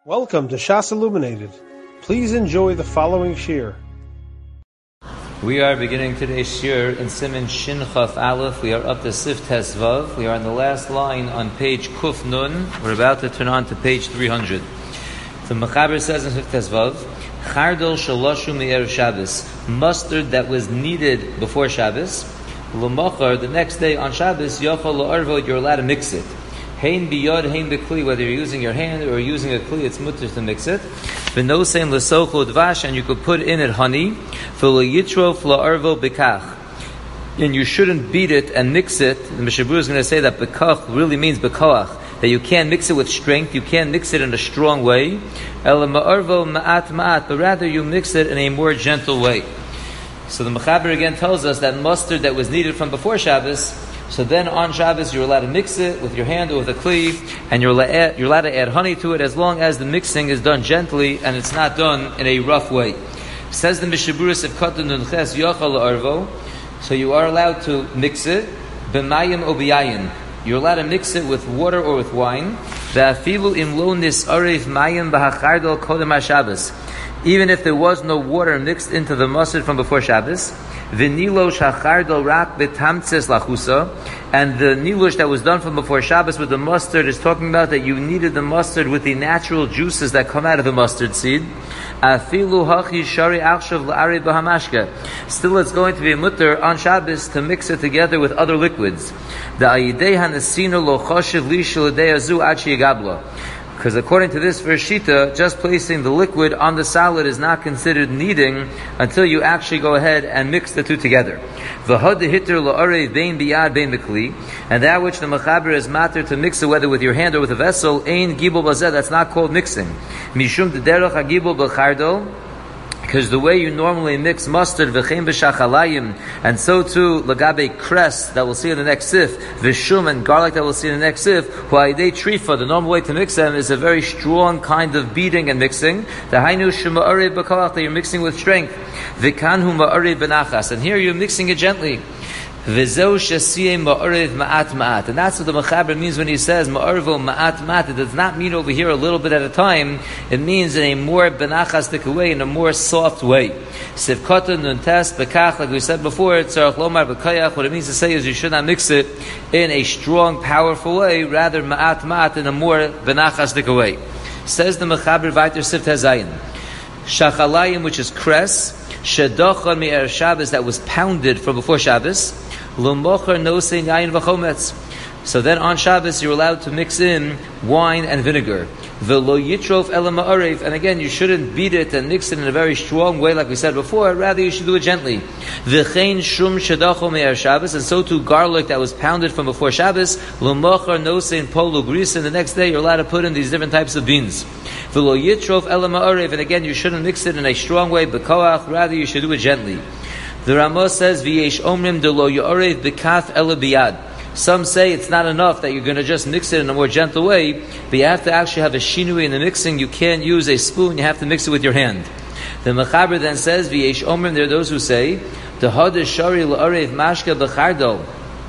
Welcome to Shas Illuminated. Please enjoy the following shir. We are beginning today's shir in Siman Shin Chaf Aleph. We are up to Sif Tesvav. We are on the last line on page Kuf Nun. We're about to turn on to page 300. The Mechaber says in Sif Tesvav, Chardol Shaloshu Me'er Shabbos, mustard that was kneaded before Shabbos. L'machar, the next day on Shabbos, Yochal La'arvo, you're allowed to mix it. Hein biyod, hein bekli, whether you're using your hand or using a kli, it's mutter to mix it. V'nosein l'socho dvash, and you could put in it honey. V'lo la'arvo bekach. And you shouldn't beat it and mix it. The Mishabur is going to say that bekach really means bekoach, that you can't mix it with strength, you can't mix it in a strong way. Ela ma'arvo ma'at ma'at, but rather you mix it in a more gentle way. So the Mechaber again tells us that mustard that was needed from before Shabbos, so then on Shabbos you're allowed to mix it with your hand or with a kli, and you're allowed to add honey to it as long as the mixing is done gently and it's not done in a rough way. Says the Mishaburis of Katan Nunches Yochal Arvo, so you are allowed to mix it b'mayim o b'yayin. You're allowed to mix it with water or with wine. V'afilu im lo nis'arev mayim b'hachardol kodem haShabbos. Even if there was no water mixed into the mustard from before Shabbos, v'nilosh hachardol rak betamtzes lachusa, and the nilush that was done from before Shabbos with the mustard is talking about that you needed the mustard with the natural juices that come out of the mustard seed. Afilu hachi shari achshav la'ari b'hamashka. Still, it's going to be a mutter on Shabbos to mix it together with other liquids. The ayidei hanesino lo choshev lishel idei azu ad sheyagabla. Because according to this first shita, just placing the liquid on the salad is not considered kneading until you actually go ahead and mix the two together. And that which the Mechaber is matter to mix it whether with your hand or with a vessel, ein gibul bazeh, that's not called mixing. Mishum derech hagibul b'chardol, because the way you normally mix mustard v'chein b'shachalayim, and so too lagabe cress that we'll see in the next sif, v'shum and garlic that we'll see in the next sif, hu'aydei trifa, the normal way to mix them is a very strong kind of beating and mixing. The hainu shema'arev b'koach, that you're mixing with strength. V'kanhu ma'arev b'nachas, and here you're mixing it gently. V'zeu shesiyeh ma'arev ma'at ma'at, and that's what the Mechaber means when he says ma'arvo ma'at ma'at. It does not mean over here a little bit at a time. It means in a more benachastic way, in a more soft way. Sivkata nuntes bekach, like we said before, tzarach lomar b'kayach. What it means to say is you should not mix it in a strong, powerful way. Rather ma'at ma'at, in a more benachastic way. Says the Mechaber vayter sift hazayin. Shachalayim, which is cress, shedocha mi'er Shabbos, that was pounded from before Shabbos. L'mocher nosein yayin v'chometz. So then on Shabbos you're allowed to mix in wine and vinegar. V'lo yitrof ela ma'arev, and again you shouldn't beat it and mix it in a very strong way like we said before. Rather you should do it gently. V'chein shum shedocha mi'er Shabbos, and so too garlic that was pounded from before Shabbos. L'mocher nosein polu gris, and the next day you're allowed to put in these different types of beans. V'lo yitrof ela ma'arev, and again you shouldn't mix it in a strong way b'koach. Rather you should do it gently. The Ramah says, V'yesh omrim de lo yo'arev b'kaf ela biyad. Some say it's not enough that you're going to just mix it in a more gentle way, but you have to actually have a shinui in the mixing. You can't use a spoon, you have to mix it with your hand. The Mechaber then says, V'yesh omrim, there are those who say, the hadash shari la'arev mashka b'chardol,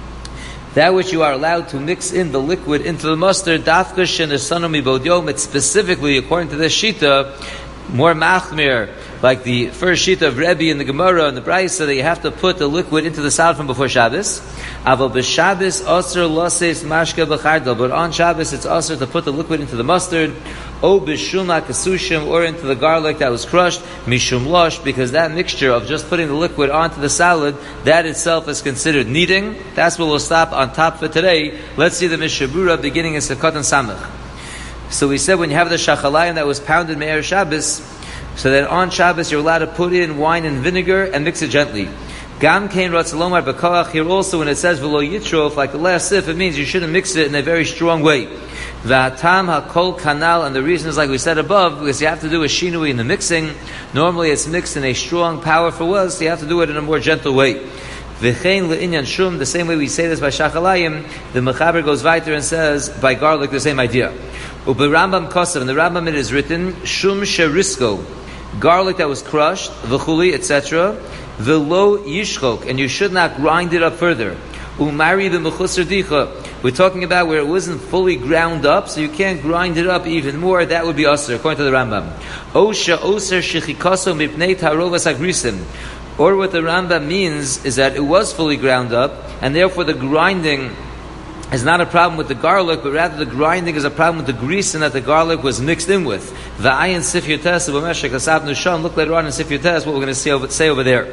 that which you are allowed to mix in the liquid into the mustard, dafka shenesanu mibod yom, it's specifically, according to this shita, more machmir, like the first sheet of Rebbe in the Gemara and the Brisa, that you have to put the liquid into the salad from before Shabbos. Aval b'Shabbos asr loses mashka b'chardol, but on Shabbos it's asr to put the liquid into the mustard, o b'shum akasushim, or into the garlic that was crushed, mishum losh, because that mixture of just putting the liquid onto the salad, that itself is considered kneading. That's where we'll stop on top for today. Let's see the Mishabura beginning in Sefkat and Samach. So we said when you have the shachalayim that was pounded me'er Shabbos, so then on Shabbos you're allowed to put in wine and vinegar and mix it gently. Gam kein ratzalomar b'koach, here also when it says v'lo yitrof, like the last sif, it means you shouldn't mix it in a very strong way. V'atam ha'kol kanal, and the reason is like we said above, because you have to do a shinui in the mixing. Normally it's mixed in a strong, powerful way, so you have to do it in a more gentle way. V'chein le'inyan shum, the same way we say this by shachalayim, the Mechaber goes weiter and says by garlic the same idea. Uberambam kosav, in the Rambam it is written shum sherisko, garlic that was crushed, v'chuli, etc. V'lo yishchok, and you should not grind it up further. Umari b'mechusar dicha, We're talking about where it wasn't fully ground up, so you can't grind it up even more. That would be asr, according to the Rambam. Osha oser shechikaso mipnei tarovas agrisim. Or what the Rambam means is that it was fully ground up, and therefore the grinding is not a problem with the garlic, but rather the grinding is a problem with the grease and that the garlic was mixed in with. V'ayin sif yotes v'meshek asav nusham. Look later on in sif yotes what we're going to say over there.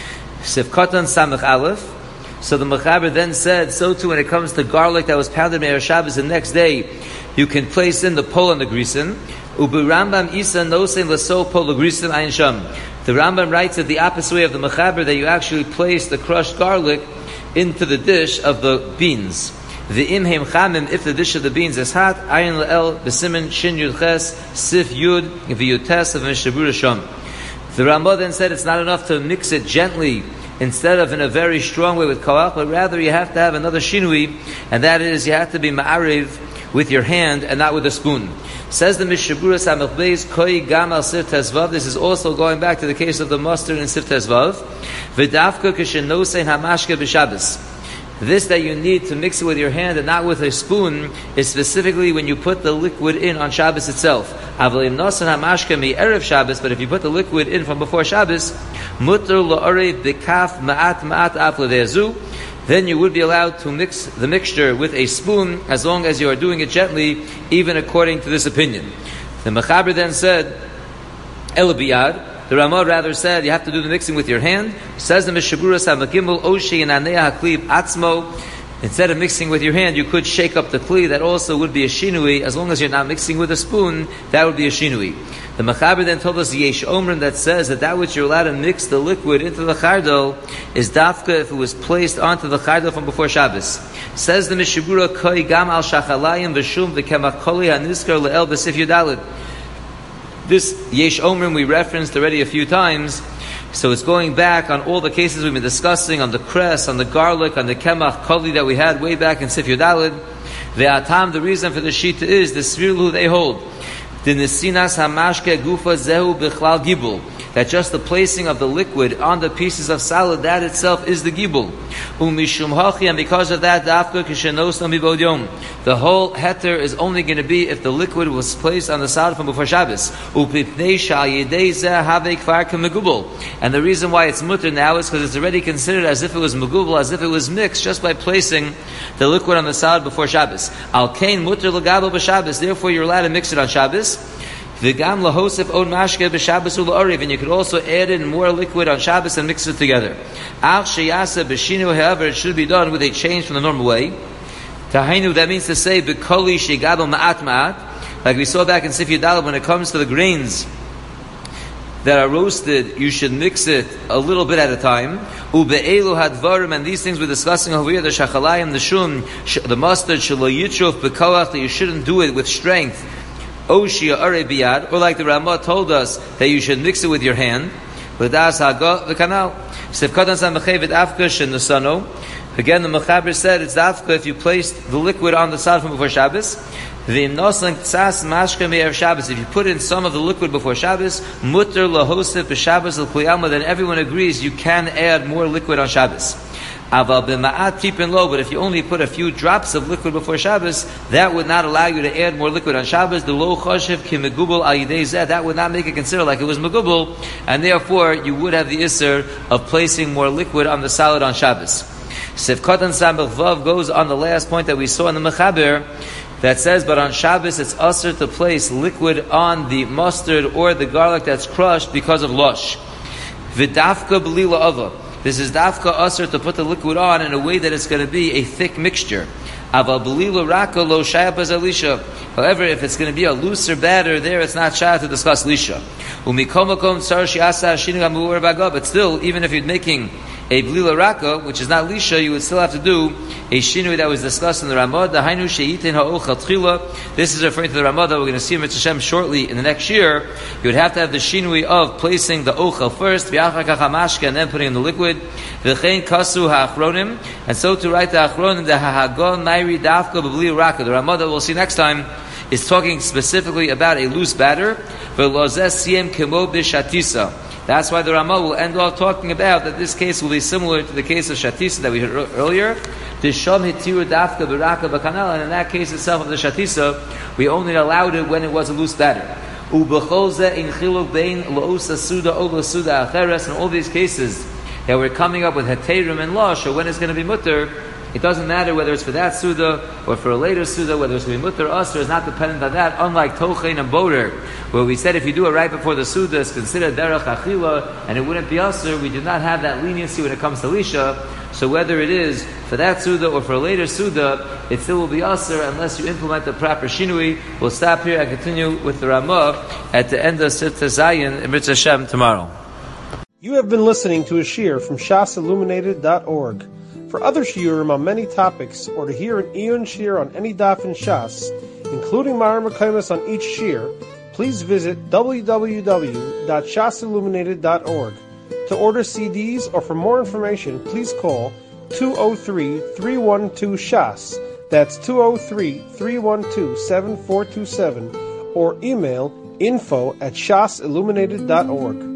Sif katan samach aleph. So the Mechaber then said, so too when it comes to garlic that was pounded Me'er Shabbos the next day, you can place in the pol and the grisen. Ubu Rambam isa nosein laso pol grisen ayin sham. The Rambam writes that the opposite way of the Mechaber, that you actually place the crushed garlic into the dish of the beans. The imheim chamim, if the dish of the beans is hot, ayin la'el b'simin shin yud ches sif yud v'yutes of mishabura sham. The Rambam then said it's not enough to mix it gently instead of in a very strong way with koach, but rather you have to have another shinui, and that is you have to be ma'ariv with your hand and not with a spoon. Says the Mishabura Samach Beis, Koi Gam Al Sif Tezvav. This is also going back to the case of the mustard in Sif Tezvav. V'davka kishen nosein hamashke b'Shabbos. This that you need to mix it with your hand and not with a spoon is specifically when you put the liquid in on Shabbos itself. Avalim nosen hamashke mi erev Shabbos, but if you put the liquid in from before Shabbos, mutter la'arev b'kaf ma'at af l'de'azu, then you would be allowed to mix the mixture with a spoon as long as you are doing it gently, even according to this opinion. The Mechaber then said, El biyad. The Ramah rather said you have to do the mixing with your hand. Says the Mishabura Samagimel Oshi and Anea Haklib Atzmo. Instead of mixing with your hand, you could shake up the kli. That also would be a shinui. As long as you're not mixing with a spoon, that would be a shinui. The Mechaber then told us the Yesh Omrim that says that which you're allowed to mix the liquid into the chardal is dafka if it was placed onto the chardal from before Shabbos. Says the Mishabura Koi Gam Al Shachalayim V'Shum V'Kemach Koli HaNizkar Le'el B'Sif Yudalid. This Yesh Omrim we referenced already a few times, so it's going back on all the cases we've been discussing, on the cress, on the garlic, on the kemach koli that we had way back in Sif Yudalid. Ve'atam, the reason for the shita is the svirlu they hold. The nesinas hamashke gufa zehu bichlal gibul. That just the placing of the liquid on the pieces of salad, that itself is the gibul. Umishum hachi, and because of that, dafka kishenos namibod yom. The whole heter is only going to be if the liquid was placed on the salad from before Shabbos. Upipnei shal yedei zeh havei kvar k'megubal. And the reason why it's mutter now is because it's already considered as if it was megubal, as if it was mixed, just by placing the liquid on the salad before Shabbos. Al kain mutter l'gabel b'Shabbos. Therefore, you're allowed to mix it on Shabbos. V'gam lahosef od mashke b'Shabbos u'la'ariv, and you could also add in more liquid on Shabbos and mix it together. Al sheyasa b'shinu, however, it should be done with a change from the normal way. Tahainu, that means to say b'koli shegadol ma'at ma'at, like we saw back in Sif Yudalad, when it comes to the grains that are roasted, you should mix it a little bit at a time. Ube'elu hadvarim, and these things we're discussing over here, the shachalayim, the shum, the mustard, shelo yitruf b'koach, that you shouldn't do it with strength. Oshia are biyad, or like the Ramah told us that you should mix it with your hand. L'das haga v'kanal. Sefkatan samechevet afka shenusano. Again, the Mechaber said it's afka if you placed the liquid on the side from before Shabbos. V'im noslan tzas mashka me'er Shabbos. If you put in some of the liquid before Shabbos, mutter lahosef b'Shabbos l'kliyama, then everyone agrees you can add more liquid on Shabbos. Aval b'ma'at tipin lo, but if you only put a few drops of liquid before Shabbos, that would not allow you to add more liquid on Shabbos. The lo choshev ki megubal al yidei zeh, that would not make it consider like it was megubal, and therefore you would have the isser of placing more liquid on the salad on Shabbos. Sefkatan Samach Vav goes on the last point that we saw in the Mechaber, that says, but on Shabbos it's usher to place liquid on the mustard or the garlic that's crushed because of lush. V'dafka b'lila ava. This is dafka usher to put the liquid on in a way that it's going to be a thick mixture. Aval b'lila raka lo shayah b'zalisha. However, if it's going to be a looser batter, there it's not shayah to discuss lisha. Umikomakom tsar shi'asa shinu amu'ur baga. But still, even if you're making a blila raka, which is not lisha, you would still have to do a shinui that was discussed in the Ramah. The hainu she'itin ha'ochel tchila. This is referring to the Ramah that we're going to see in Mitzvah Shem shortly in the next year. You would have to have the shinui of placing the ochel first, v'achar kach hamashka, and then putting in the liquid. V'chein kasu ha'achronim, and so to write the achronim, the ha'hagon nairi dafka b'blila raka. The Ramah that we'll see next time is talking specifically about a loose batter. That's why the Ramah will end off talking about that this case will be similar to the case of Shatisa that we heard earlier. And in that case itself of the Shatisa, we only allowed it when it was a loose batter. In all these cases that we're coming up with Heterim and Lush, or when it's going to be Mutter, it doesn't matter whether it's for that Suda or for a later Suda, whether it's going to be Mutter or Asr, is not dependent on that, unlike Tochein and Boder, where we said if you do it right before the Suda, it's considered Derech Achila, and it wouldn't be Asr. We do not have that leniency when it comes to Lisha, so whether it is for that Suda or for a later Suda, it still will be Asr unless you implement the proper Shinui. We'll stop here and continue with the Ramah at the end of Sittah Zayin in Mitzvah Hashem tomorrow. You have been listening to a shiur from shasilluminated.org. For other shiurim on many topics, or to hear an Eon shiur on any daf in Shas, including Mareh Mekomos on each shiur, please visit www.shasilluminated.org. To order CDs or for more information, please call 203-312-SHAS. That's 203-312-7427, or email info@shasilluminated.org.